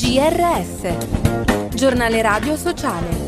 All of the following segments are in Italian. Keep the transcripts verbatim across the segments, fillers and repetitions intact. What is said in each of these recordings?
G R S, Giornale Radio Sociale.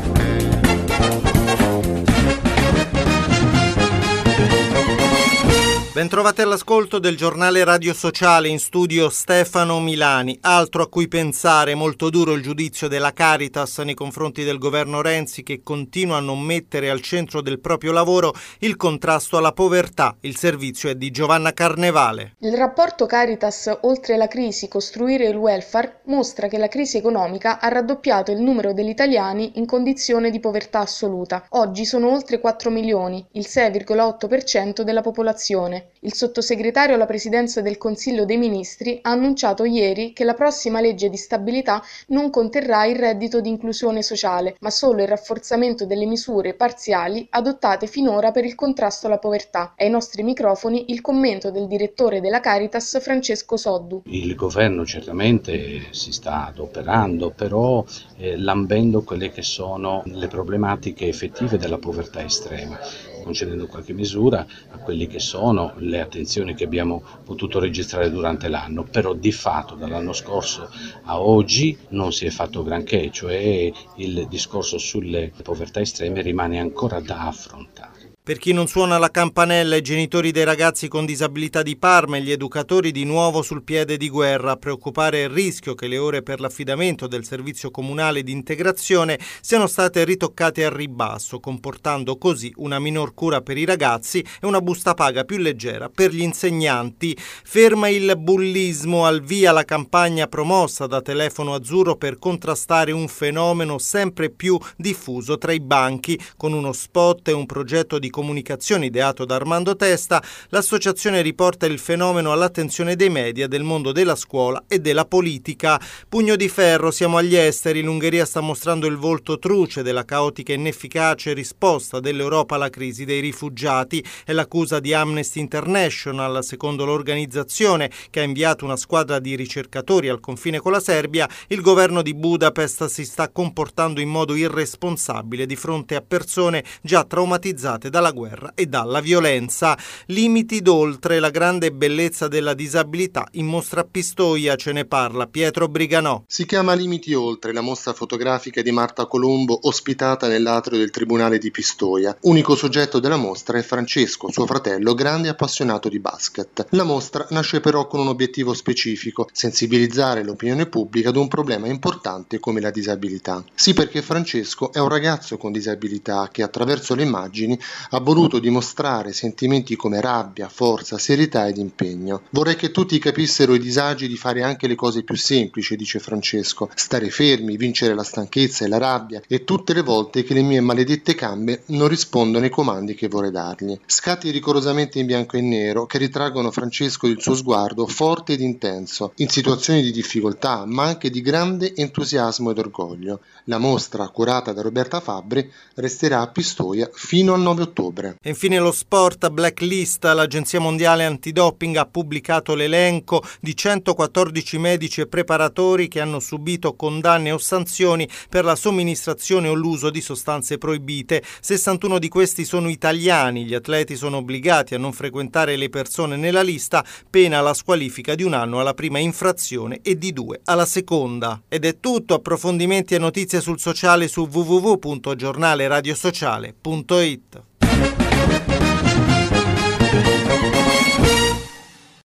Bentrovati all'ascolto del Giornale Radio Sociale, in studio Stefano Milani. Altro a cui pensare, molto duro il giudizio della Caritas nei confronti del governo Renzi, che continua a non mettere al centro del proprio lavoro il contrasto alla povertà. Il servizio è di Giovanna Carnevale. Il rapporto Caritas Oltre la crisi, costruire il welfare mostra che la crisi economica ha raddoppiato il numero degli italiani in condizione di povertà assoluta. Oggi sono oltre quattro milioni, il sei virgola otto per cento della popolazione. Il sottosegretario alla presidenza del Consiglio dei Ministri ha annunciato ieri che la prossima legge di stabilità non conterrà il reddito di inclusione sociale, ma solo il rafforzamento delle misure parziali adottate finora per il contrasto alla povertà. Ai nostri microfoni il commento del direttore della Caritas, Francesco Soddu. Il governo certamente si sta adoperando, però eh, lambendo quelle che sono le problematiche effettive della povertà estrema, concedendo qualche misura a quelli che sono le attenzioni che abbiamo potuto registrare durante l'anno, però di fatto dall'anno scorso a oggi non si è fatto granché, cioè il discorso sulle povertà estreme rimane ancora da affrontare. Per chi non suona la campanella, i genitori dei ragazzi con disabilità di Parma e gli educatori di nuovo sul piede di guerra. A preoccupare il rischio che le ore per l'affidamento del servizio comunale di integrazione siano state ritoccate al ribasso, comportando così una minor cura per i ragazzi e una busta paga più leggera per gli insegnanti. Ferma il bullismo, al via la campagna promossa da Telefono Azzurro per contrastare un fenomeno sempre più diffuso tra i banchi. Con uno spot e un progetto di comunicazione ideato da Armando Testa, l'associazione riporta il fenomeno all'attenzione dei media, del mondo della scuola e della politica. Pugno di ferro, siamo agli esteri. L'Ungheria sta mostrando il volto truce della caotica e inefficace risposta dell'Europa alla crisi dei rifugiati. È l'accusa di Amnesty International. Secondo l'organizzazione, che ha inviato una squadra di ricercatori al confine con la Serbia, il governo di Budapest si sta comportando in modo irresponsabile di fronte a persone già traumatizzate dalla guerra e dalla violenza. Limiti d'oltre, la grande bellezza della disabilità in mostra a Pistoia, ce ne parla Pietro Briganò. Si chiama Limiti oltre, la mostra fotografica di Marta Colombo, ospitata nell'atrio del Tribunale di Pistoia. Unico soggetto della mostra è Francesco, suo fratello, grande appassionato di basket. La mostra nasce però con un obiettivo specifico: sensibilizzare l'opinione pubblica ad un problema importante come la disabilità. Sì, perché Francesco è un ragazzo con disabilità che attraverso le immagini ha voluto dimostrare sentimenti come rabbia, forza, serietà ed impegno. Vorrei che tutti capissero i disagi di fare anche le cose più semplici, dice Francesco: stare fermi, vincere la stanchezza e la rabbia, e tutte le volte che le mie maledette gambe non rispondono ai comandi che vorrei dargli. Scatti rigorosamente in bianco e nero che ritraggono Francesco e il suo sguardo forte ed intenso, in situazioni di difficoltà, ma anche di grande entusiasmo ed orgoglio. La mostra, curata da Roberta Fabbri, resterà a Pistoia fino al nove ottobre. E infine lo sport. Blacklist, l'Agenzia Mondiale Antidoping ha pubblicato l'elenco di centoquattordici medici e preparatori che hanno subito condanne o sanzioni per la somministrazione o l'uso di sostanze proibite. sessantuno di questi sono italiani. Gli atleti sono obbligati a non frequentare le persone nella lista, pena la squalifica di un anno alla prima infrazione e di due alla seconda. Ed è tutto. Approfondimenti e notizie sul sociale su w w w punto giornale radio sociale punto it.